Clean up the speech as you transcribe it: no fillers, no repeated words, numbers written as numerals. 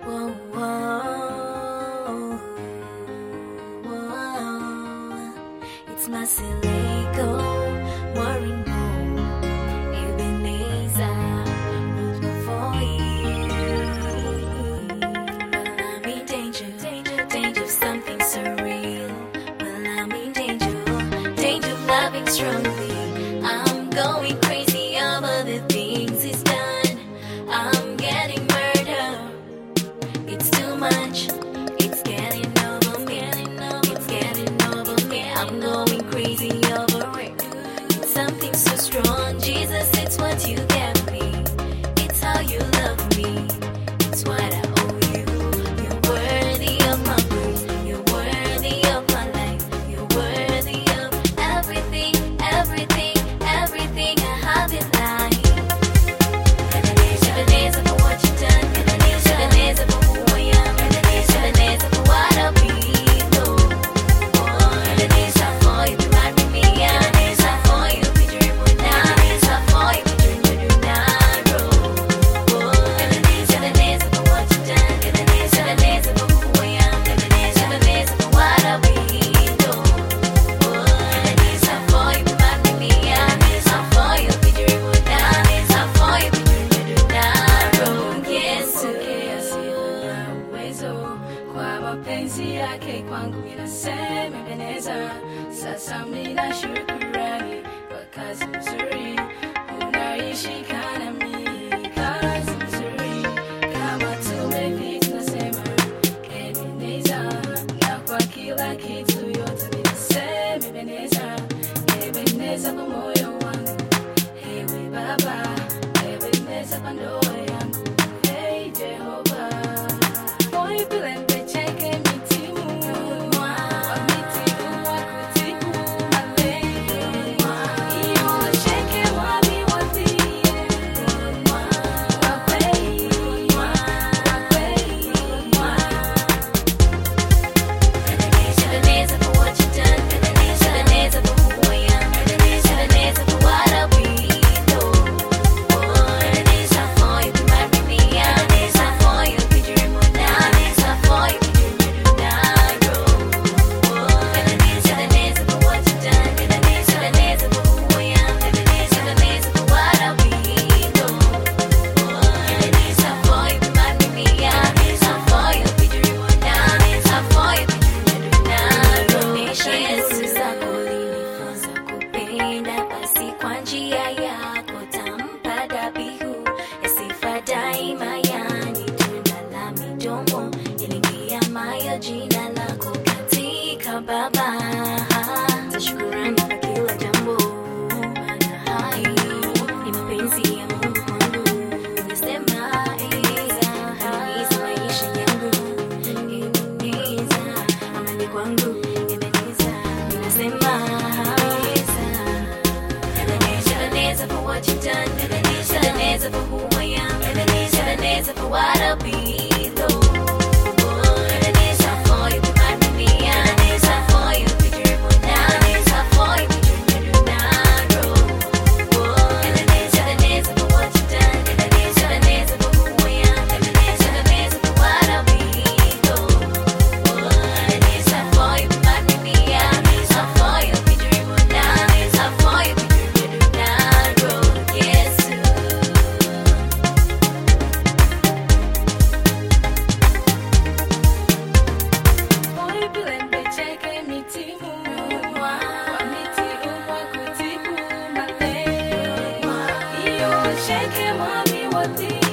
Whoa, whoa, whoa. It's Marcelico, Warren Moon, Ebenezer, rooting for you. Well, I'm in danger, danger of something surreal. Well, I'm in danger of loving strongly. I'm going crazy over the things he's done. I'm getting murdered. It's too much. It's getting over me. It's getting over me. I'm going crazy over it. It's something so strong. Jesus, it's what you gave me. It's how you love me. It's what I owe you. You're worthy of my praise. You're worthy of my life. You're worthy of everything, everything, everything I have in life. Ebenezer for what you've done. Ebenezer for who I am. Ebenezer for what I'll be. Ebenezer for you, be mad with me. Ebenezer for you, be dreaming now. Ebenezer for you, be dreaming now. Ebenezer for what you've done. Ebenezer for who I am. Ebenezer for what I'll be. Ebenezer for you, be mad with me. Ebenezer for you, be dreaming now. Ebenezer for you, be dreaming now. Uwezo kwa mapenzi yake kwangu inasema Ebenezer. Sasa mina shukurani kwa kazi nzuri unaishika nami, kazi nzuri kama tumepita nasema Ebenezer, na kwa kila kitu yote ninasema Ebenezer, Ebenezer kwa moyo wangu, ewe Baba, Ebenezer kwa ndoa yangu, hey Jehovah. Moyo bila mbecheke mitimu, wa mitimu wa kutibu maleo. Iyo sheke wami wathie, wakwei. Ebenezer for what you've done. Ebenezer for who I am. Ebenezer for what I'll be. Ebenezer for you, be mad with me. Ebenezer for you, be dreaming now. Ebenezer for you, be dreaming now. Ebenezer for what you've done. Ebenezer for who I am. Ebenezer for what I'll be. Ebenezer for you, be mad with me. Ebenezer for you, be dreaming now. Ebenezer for you, be dreaming now. Yesu zako ulinifunza kupenda, basi kwa njia yako tampa dhabihu ya sifa daima, yani tunda la midomo yalikiamayo jina lako katika Baba. Za shukrani kwa kila jambo, maana hayo ni mapenzi ya Mungu kwangu. Nimesema Ebenezer maisha yangu, Ebenezer amani kwangu, Ebenezer ninasema Ebenezer for what you've done. Ebenezer for who I am. Ebenezer for what I'll be. Ebenezer for you, be mad with me. Ebenezer for you, be dreaming now. Ebenezer for you, be dreaming now. Ebenezer for what you've done. Ebenezer for who I am. Ebenezer for what I'll be. Ebenezer for you, be mad with me. Ebenezer for you, be dreaming now. Ebenezer for you, be dreaming now. Yes. Moyo bila mbecheke mitimu, wa mitimu wa kutibu maleo. Iyo sheke wami wathie.